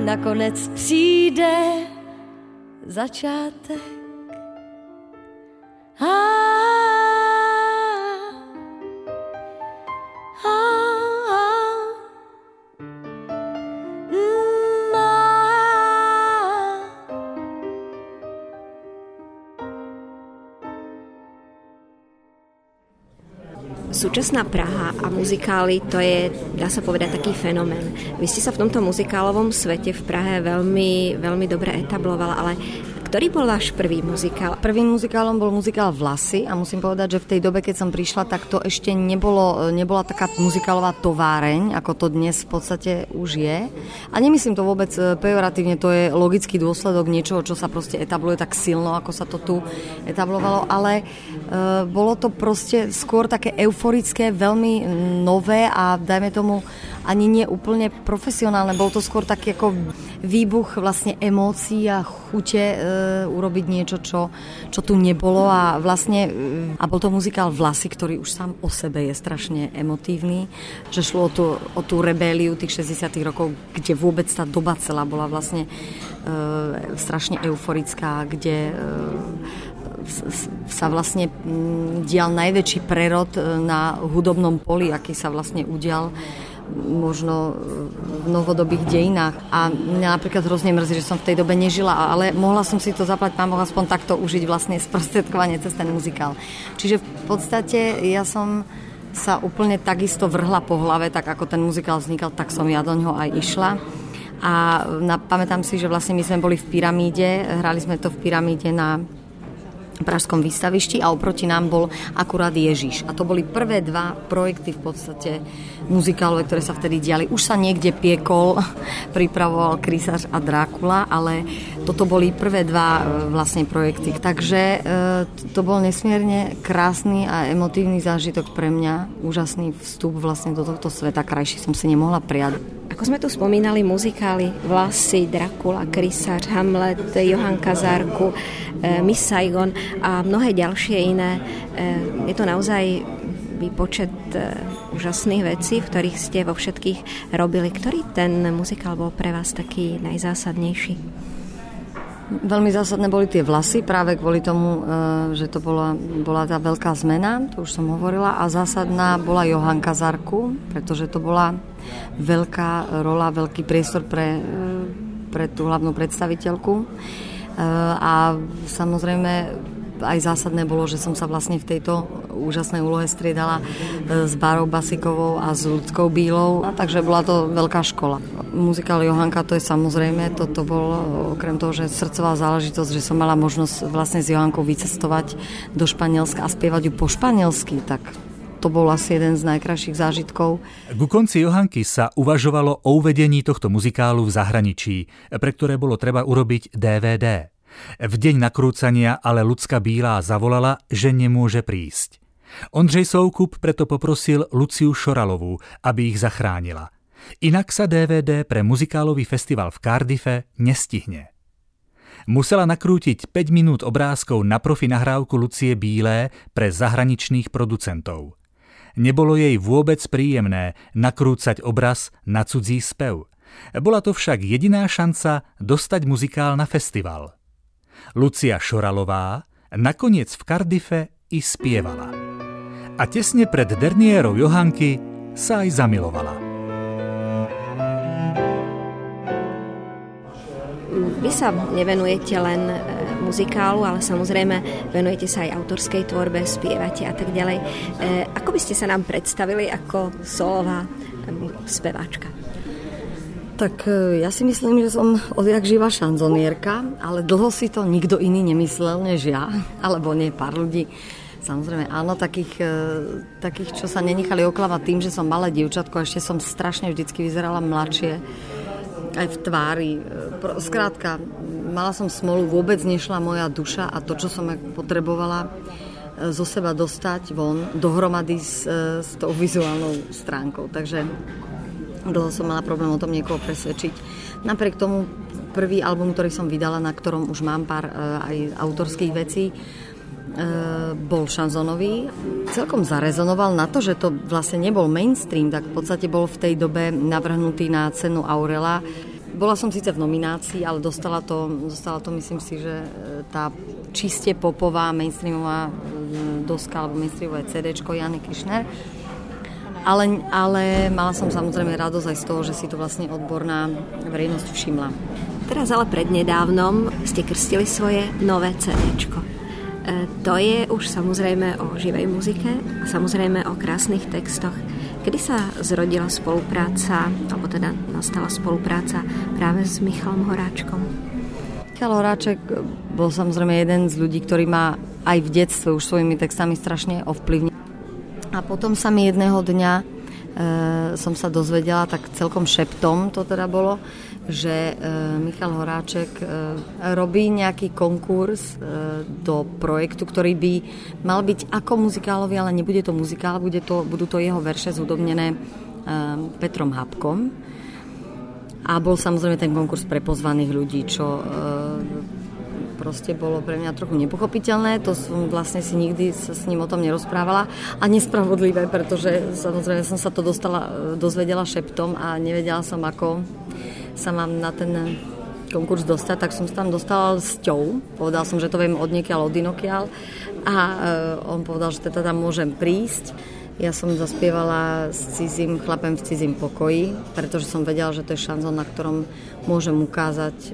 nakonec přijde začátek. Súčasná Praha a muzikály, to je, dá sa povedať, taký fenomén. Vy ste sa v tomto muzikálovom svete v Prahe veľmi, veľmi dobre etablovala, ale ktorý bol váš prvý muzikál? Prvým muzikálom bol muzikál Vlasy a musím povedať, že v tej dobe, keď som prišla, tak to ešte nebolo, nebola taká muzikálová továreň, ako to dnes v podstate už je. A nemyslím to vôbec pejoratívne, to je logický dôsledok niečoho, čo sa proste etabluje tak silno, ako sa to tu etablovalo, ale e, bolo to proste skôr také euforické, veľmi nové a dajme tomu ani nie úplne profesionálne. Bol to skôr taký ako výbuch vlastne emócií a chute e, urobiť niečo, čo, čo tu nebolo a vlastne e, a bol to muzikál Vlasy, ktorý už sám o sebe je strašne emotívny, že šlo o tú, o tú rebéliu tých šesťdesiatych rokov, kde vôbec tá doba celá bola vlastne e, strašne euforická, kde e, sa vlastne dial najväčší prerod na hudobnom poli, aký sa vlastne udial možno v novodobých dejinách. A mňa napríklad hrozne mrzí, že som v tej dobe nežila, ale mohla som si to zaplať, pán Boh, aspoň takto užiť vlastne sprostredkovanie cez ten muzikál. Čiže v podstate ja som sa úplne takisto vrhla po hlave, tak ako ten muzikál vznikal, tak som ja do ňoho aj išla. A na, pamätám si, že vlastne my sme boli v Pyramíde, hrali sme to v Pyramíde na Pražskom výstavišti a oproti nám bol akurát Ježiš. A to boli prvé dva projekty v podstate muzikálové, ktoré sa vtedy diali. Už sa niekde piekol, pripravoval Krysář a Drákula, ale toto boli prvé dva vlastne projekty. Takže to bol nesmierne krásny a emotívny zážitok pre mňa. Úžasný vstup vlastne do tohto sveta. Krajší som si nemohla prijať. Ako sme tu spomínali, muzikály Vlasy, Drákula, Krysář, Hamlet, Johann Kazárku, Miss Saigon a mnohé ďalšie iné. Je to naozaj výpočet úžasných vecí, v ktorých ste vo všetkých robili. Ktorý ten muzikál bol pre vás taký najzásadnejší? Veľmi zásadné boli tie Vlasy, práve kvôli tomu, že to bola, bola tá veľká zmena, to už som hovorila, a zásadná bola Johann Kazárku, pretože to bola veľká rola, veľký priestor pre, pre tú hlavnú predstaviteľku. A samozrejme aj zásadné bolo, že som sa vlastne v tejto úžasnej úlohe striedala s Bárou Basikovou a s Ľudskou Bílou, a takže bola to veľká škola. Muzikál Johanka, to je samozrejme, toto bol okrem toho, že srdcová záležitosť, že som mala možnosť vlastne s Johankou vycestovať do Španielska a spievať ju po španielsky, tak to bol asi jeden z najkrajších zážitkov. Ku konci Johanky sa uvažovalo o uvedení tohto muzikálu v zahraničí, pre ktoré bolo treba urobiť dé vé dé. V deň nakrúcania ale Ľudská Bílá zavolala, že nemôže prísť. Ondřej Soukup preto poprosil Luciu Šoralovú, aby ich zachránila. Inak sa dé vé dé pre muzikálový festival v Cardiffe nestihne. Musela nakrútiť päť minút obrázkov na profi nahrávku Lucie Bílé pre zahraničných producentov. Nebolo jej vôbec príjemné nakrúcať obraz na cudzí spev. Bola to však jediná šanca dostať muzikál na festival. Lucia Šoralová nakoniec v Cardiffe i spievala. A tesne pred derniérou Johanky sa aj zamilovala. Vy sa nevenujete len muzikálu, ale samozrejme venujete sa aj autorskej tvorbe, spievate a tak ďalej. Ako by ste sa nám predstavili ako solová speváčka? Tak ja si myslím, že som odjak živa šanzonierka, ale dlho si to nikto iný nemyslel než ja, alebo nie, pár ľudí. Samozrejme, áno, takých, takých, čo sa nenechali oklamať tým, že som malé dievčatko, ešte som strašne vždycky vyzerala mladšie, aj v tvári. Skrátka, mala som smolu, vôbec nešla moja duša a to, čo som potrebovala zo seba dostať von, dohromady s, s tou vizuálnou stránkou. Takže dlho som mala problém o tom niekoho presvedčiť. Napriek tomu prvý album, ktorý som vydala, na ktorom už mám pár aj autorských vecí, bol šanzonový. Celkom zarezonoval na to, že to vlastne nebol mainstream, tak v podstate bol v tej dobe navrhnutý na cenu Aurela. Bola som síce v nominácii, ale dostala to, dostala to myslím si, že tá čiste popová mainstreamová doska alebo mainstreamové cédéčko Jany Kiršner. Ale, ale mala som samozrejme radosť aj z toho, že si to vlastne odborná verejnosť všimla. Teraz ale prednedávnom ste krstili svoje nové cédéčko. E, to je už samozrejme o živej muzike a samozrejme o krásnych textoch. Kedy sa zrodila spolupráca, alebo teda nastala spolupráca práve s Michalom Horáčkom? Michal Horáček bol samozrejme jeden z ľudí, ktorý ma aj v detstve už svojimi textami strašne ovplyvnil. A potom sa mi jedného dňa e, som sa dozvedela, tak celkom šeptom to teda bolo, že e, Michal Horáček e, robí nejaký konkurs e, do projektu, ktorý by mal byť ako muzikálový, ale nebude to muzikál, bude to, budú to jeho verše zhudobnené e, Petrom Hápkom. A bol samozrejme ten konkurs pre pozvaných ľudí, čo e, proste bolo pre mňa trochu nepochopiteľné, to som vlastne si nikdy sa s ním o tom nerozprávala a nespravodlivé, pretože samozrejme som sa to dostala, dozvedela šeptom a nevedela som, ako sa mám na ten konkurs dostať, tak som sa tam dostala s ťou. Povedal som, že to viem od niekiaľ, od inokiaľ a on povedal, že teda tam môžem prísť. Ja som zaspievala s cizím chlapem v cizím pokoji, pretože som vedela, že to je šanzón, na ktorom môžem ukázať,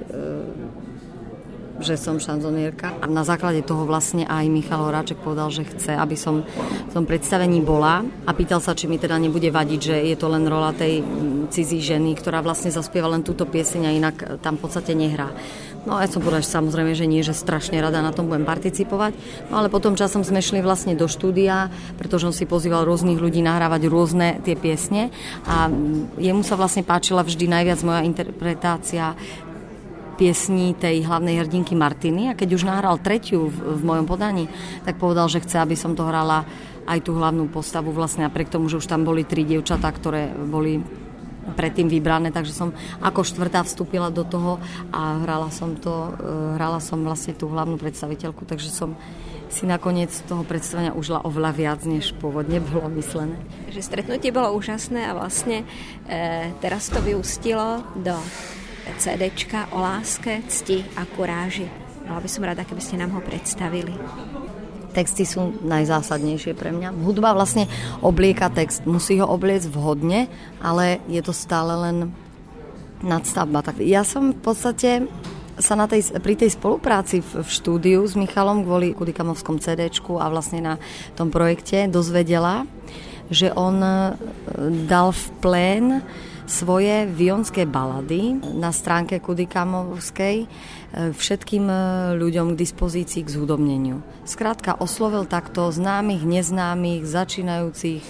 že som šanzonierka. A na základe toho vlastne aj Michal Horáček povedal, že chce, aby som v tom predstavení bola a pýtal sa, či mi teda nebude vadiť, že je to len rola tej cizí ženy, ktorá vlastne zaspieva len túto pieseň a inak tam v podstate nehrá. No a ja som povedala, že samozrejme, že nie, že strašne rada na tom budem participovať. No ale potom časom sme šli vlastne do štúdia, pretože on si pozýval rôznych ľudí nahrávať rôzne tie piesne a jemu sa vlastne páčila vždy najviac moja interpretácia piesní tej hlavnej hrdinky Martiny a keď už nahral tretiu v, v mojom podaní, tak povedal, že chce, aby som to hrala aj tú hlavnú postavu vlastne napriek tomu, že už tam boli tri dievčatá, ktoré boli predtým vybrané, takže som ako štvrtá vstúpila do toho a hrala som to, hrala som vlastne tú hlavnú predstaviteľku, takže som si nakoniec toho predstavenia užila oveľa viac, než pôvodne bolo myslené. Že stretnutie bolo úžasné a vlastne e, teraz to vyústilo do cédéčka o láske, cti a kuráži. Bola by som rada, keby ste nám ho predstavili. Texty sú najzásadnejšie pre mňa. Hudba vlastne oblieka text. Musí ho obliecť vhodne, ale je to stále len nadstavba. Tak ja som v podstate sa na tej, pri tej spolupráci v, v štúdiu s Michalom kvôli Kudikamovskom cédéčku a vlastne na tom projekte dozvedela, že on dal v plén svoje vionské balady na stránke Kudikamovskej všetkým ľuďom k dispozícii k zhudobneniu. Skrátka oslovil takto známych, neznámych, začínajúcich,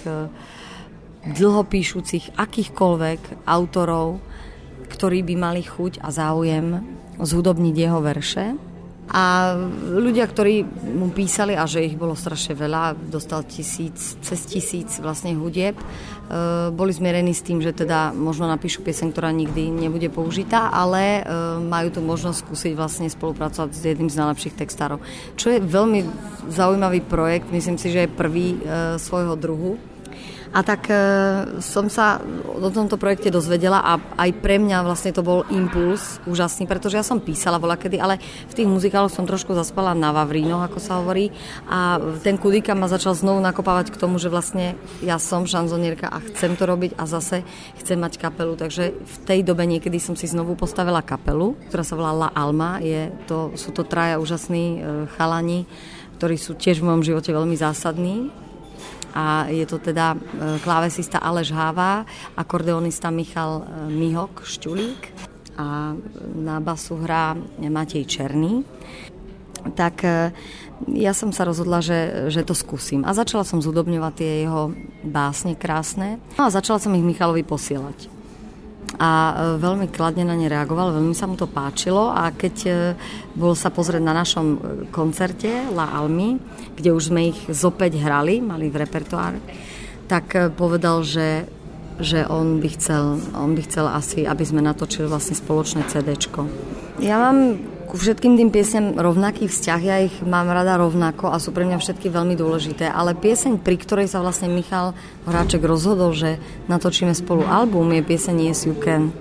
dlhopíšucich akýchkoľvek autorov, ktorí by mali chuť a záujem zhudobniť jeho verše. A ľudia, ktorí mu písali, a že ich bolo strašne veľa, dostal tisíc, cez tisíc vlastne hudieb, e, boli zmierení s tým, že teda možno napíšu pieseň, ktorá nikdy nebude použitá, ale e, majú tu možnosť skúsiť vlastne spolupracovať s jedným z najlepších textárov. Čo je veľmi zaujímavý projekt, myslím si, že je prvý e, svojho druhu. A tak e, som sa o tomto projekte dozvedela a aj pre mňa vlastne to bol impuls úžasný, pretože ja som písala voľakedy, ale v tých muzikáloch som trošku zaspala na vavrínoch, ako sa hovorí, a ten Kudika ma začal znovu nakopávať k tomu, že vlastne ja som šanzonierka a chcem to robiť a zase chcem mať kapelu, takže v tej dobe niekedy som si znovu postavila kapelu, ktorá sa volá La Alma, je to, sú to traja úžasní e, chalani, ktorí sú tiež v mojom živote veľmi zásadní. A je to teda klávesista Aleš Háva, akordeonista Michal Mihok Šťulík a na basu hrá Matej Černý. Tak ja som sa rozhodla, že, že to skúsim. A začala som zhudobňovať tie jeho básne krásne. No a začala som ich Michalovi posielať. A veľmi kladne na ne reagoval, veľmi sa mu to páčilo a keď bol sa pozrieť na našom koncerte La Almy, kde už sme ich zopäť hrali, mali v repertoáre, tak povedal, že, že on by chcel, on by chcel asi, aby sme natočili vlastne spoločné cédéčko. Ja mám ku všetkým tým piesňam rovnaký vzťah, ja ich mám rada rovnako a sú pre mňa všetky veľmi dôležité, ale pieseň, pri ktorej sa vlastne Michal Horáček rozhodol, že natočíme spolu album, je pieseň Yes You Can.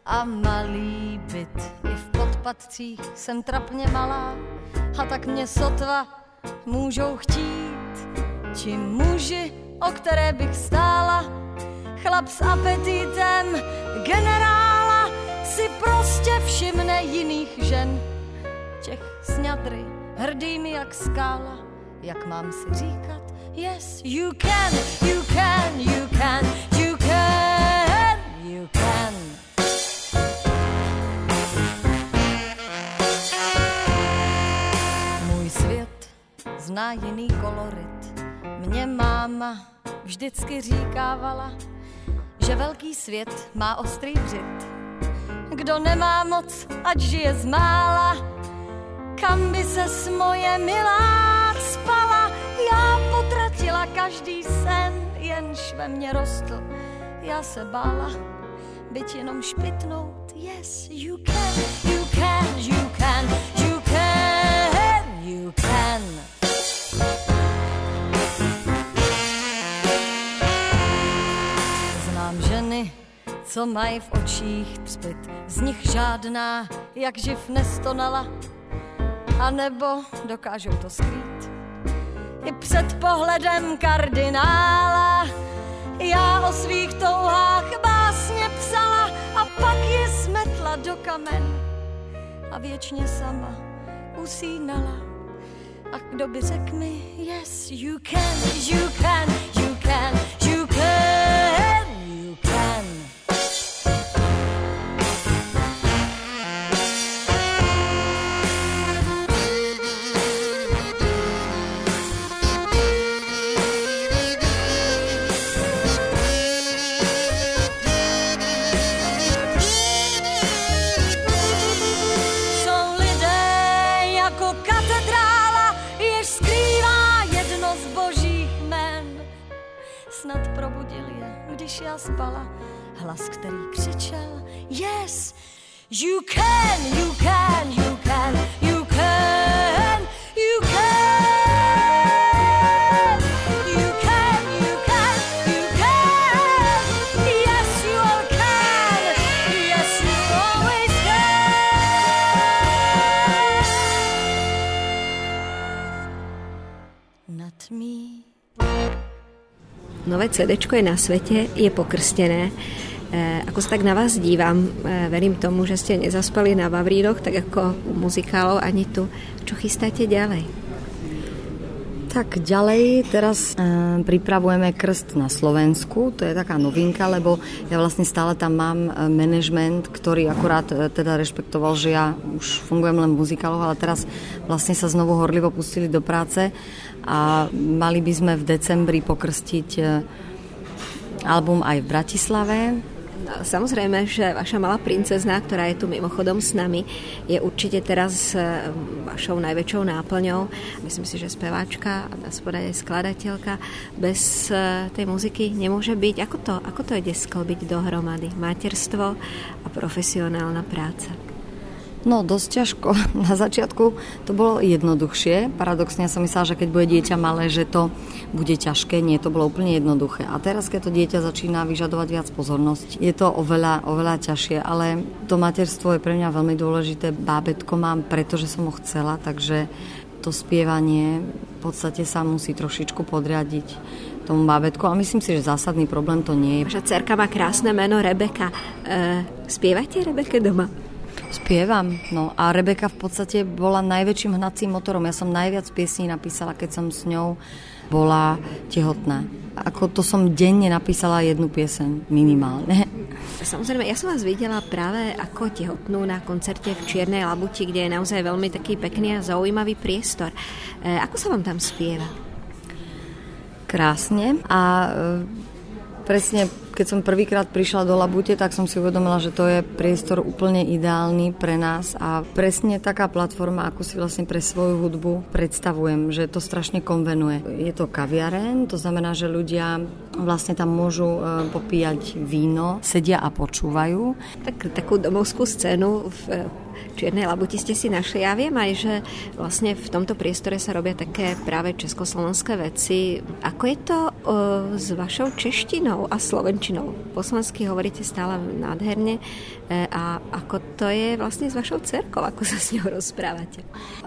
a malý byt. I v podpatcích jsem trapně malá a tak mě sotva můžou chtít. Ti muži, o které bych stála, chlap s apetitem generála, si prostě všimne jiných žen, těch sňadry, hrdými jak skála. Jak mám si říkat? Yes, you can, you can, you can, you can, you can. Můj svět zná jiný kolorit. Mě máma vždycky říkávala, že velký svět má ostrý vřit. Kdo nemá moc, ať žije z mála. Kam by ses moje milá spala? Já potratila každý sen, jenž ve mně rostl. Já se bála, byť jenom špitnout. Yes, you can, you can, you can, you can, you can. Znám ženy, co mají v očích třpyt, z nich žádná jak živ nestonala, a nebo dokážou to skrýt i před pohledem kardinála. Já o svých touhách básně psala a pak je smetla do kamen a věčně sama usínala. A kdo by řekl mi, yes, you can, you can, you can, you can, you can. Snad probudil je, když já spala, hlas, který křičel, yes, you can, you can, you can, you can, you can, you can, you can, you can, yes, you all can, yes, you always can. Not me. Nové cédéčko je na svete, je pokrstené. E, ako sa tak na vás dívam, e, verím tomu, že ste nezaspali na Vavrínoch, tak ako u muzikálov ani tu. Čo chystáte ďalej? Tak ďalej teraz e, pripravujeme krst na Slovensku, to je taká novinka, lebo ja vlastne stále tam mám manažment, ktorý akurát e, teda rešpektoval, že ja už fungujem len v muzikáloch, ale teraz vlastne sa znovu horlivo pustili do práce a mali by sme v decembri pokrstiť e, album aj v Bratislave. Samozrejme, že vaša malá princezná, ktorá je tu mimochodom s nami, je určite teraz vašou najväčšou náplňou. Myslím si, že speváčka a dá sa povedať aj skladateľka bez tej muziky nemôže byť. Ako to, ako to ide sklbiť dohromady? Materstvo a profesionálna práca. No, dosť ťažko. Na začiatku to bolo jednoduchšie. Paradoxne som myslela, že keď bude dieťa malé, že to bude ťažké. Nie, to bolo úplne jednoduché. A teraz, keď to dieťa začína vyžadovať viac pozornosť, je to oveľa, oveľa ťažšie. Ale to materstvo je pre mňa veľmi dôležité. Bábätko mám, pretože som ho chcela, takže to spievanie v podstate sa musí trošičku podriadiť tomu bábätku. A myslím si, že zásadný problém to nie je. Vaša dcerka má krásne meno Rebeka. E, spievate Rebeke doma? Spievam, no a Rebeka v podstate bola najväčším hnacím motorom. Ja som najviac piesní napísala, keď som s ňou bola tehotná. Ako to som denne napísala jednu pieseň, minimálne. Samozrejme, ja som vás videla práve ako tehotnú na koncerte v Čiernej Labuti, kde je naozaj veľmi taký pekný a zaujímavý priestor. E, ako sa vám tam spieva? Krásne a e, presne keď som prvýkrát prišla do Labute, tak som si uvedomila, že to je priestor úplne ideálny pre nás a presne taká platforma, ako si vlastne pre svoju hudbu predstavujem, že to strašne konvenuje. Je to kaviareň, to znamená, že ľudia vlastne tam môžu popíjať víno, sedia a počúvajú. Tak, takú domovskú scénu v čiernej labuti ste si našli. Ja viem aj, že vlastne v tomto priestore sa robia také práve československé veci. Ako je to uh, s vašou češtinou a slovenčinou? Po slovensky hovoríte stále nádherne. Uh, a ako to je vlastne s vašou dcerkou? Ako sa s ňou rozprávate?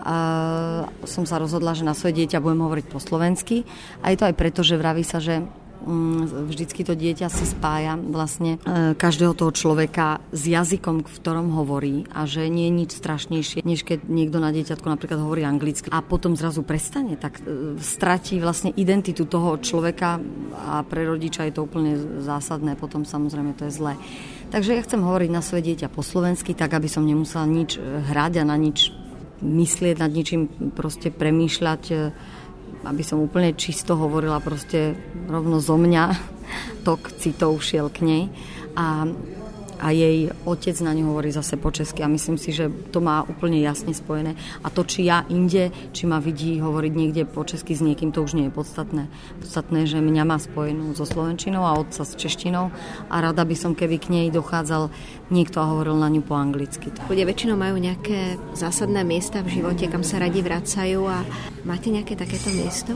Uh, som sa rozhodla, že na svoje dieťa budem hovoriť po slovensky. A je to aj preto, že vraví sa, že vždycky to dieťa si spája vlastne každého toho človeka s jazykom, v ktorom hovorí a že nie je nič strašnejšie, než keď niekto na dieťatko napríklad hovorí anglicky a potom zrazu prestane, tak stratí vlastne identitu toho človeka a pre rodiča je to úplne zásadné, potom samozrejme to je zlé. Takže ja chcem hovoriť na svoje dieťa po slovensky, tak aby som nemusela nič hrať a na nič myslieť, nad ničím proste premýšľať, aby som úplne čisto hovorila proste rovno zo mňa, tok citov šiel k nej a, a jej otec na ňu hovorí zase po česky a myslím si, že to má úplne jasne spojené a to, či ja inde, či ma vidí hovoriť niekde po česky s niekým, to už nie je podstatné. Podstatné, že mňa má spojenú so slovenčinou a otca s češtinou a rada by som, keby k nej dochádzal niekto a hovoril na ňu po anglicky. Ľudia väčšinou majú nejaké zásadné miesta v živote, kam sa radi vracajú a máte nejaké takéto miesto?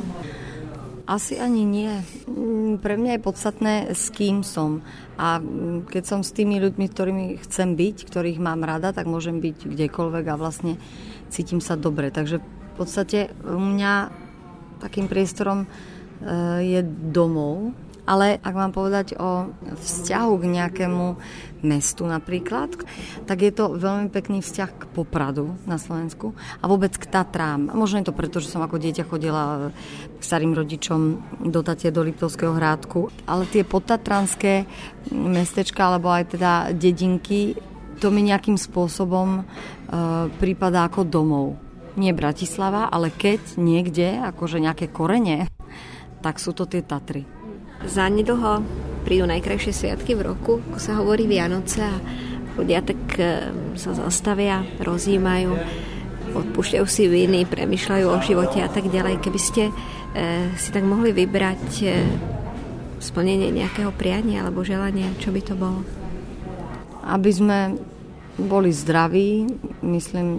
Asi ani nie. Pre mňa je podstatné, s kým som. A keď som s tými ľuďmi, ktorými chcem byť, ktorých mám rada, tak môžem byť kdekoľvek a vlastne cítim sa dobre. Takže v podstate u mňa takým priestorom je domov. Ale ak mám povedať o vzťahu k nejakému mestu napríklad, tak je to veľmi pekný vzťah k Popradu na Slovensku a vôbec k Tatrám. Možno je to preto, že som ako dieťa chodila k starým rodičom do Tatie, do Liptovského Hrádku. Ale tie podtatranské mestečka, alebo aj teda dedinky, to mi nejakým spôsobom e, prípada ako domov. Nie Bratislava, ale keď niekde, akože nejaké korene, tak sú to tie Tatry. Zanedlho prídu najkrajšie sviatky v roku, ako sa hovorí Vianoce a ľudia tak sa zastavia, rozjímajú, odpúšťajú si viny, premýšľajú o živote a tak ďalej. Keby ste e, si tak mohli vybrať e, splnenie nejakého priania alebo želania, čo by to bolo? Aby sme boli zdraví, myslím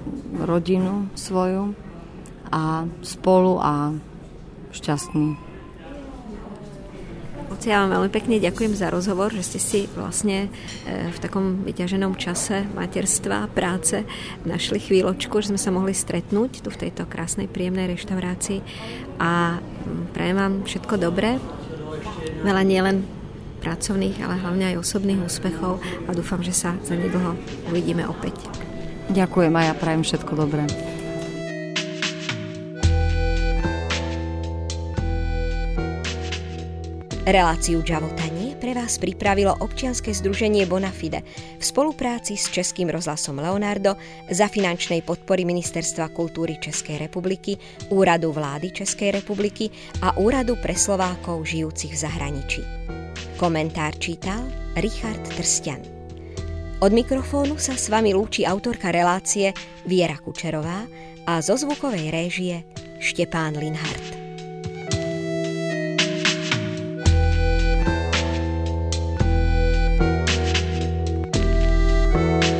rodinu svoju a spolu a šťastní. Ja vám veľmi pekne ďakujem za rozhovor, že ste si vlastne v takom vyťaženom čase materstva a práce našli chvíľočku, že sme sa mohli stretnúť tu v tejto krásnej, príjemnej reštaurácii a prajem vám všetko dobré, veľa nielen pracovných, ale hlavne aj osobných úspechov a dúfam, že sa zanedlho uvidíme opäť. Ďakujem a ja prajem všetko dobré. Reláciu Javotanie pre vás pripravilo občianske združenie Bonafide v spolupráci s Českým rozhlasom Leonardo za finančnej podpory Ministerstva kultúry Českej republiky, Úradu vlády Českej republiky a Úradu pre Slovákov žijúcich v zahraničí. Komentár čítal Richard Trstian. Od mikrofónu sa s vami lúči autorka relácie Viera Kučerová a zo zvukovej réžie Štepán Linhart. Thank you.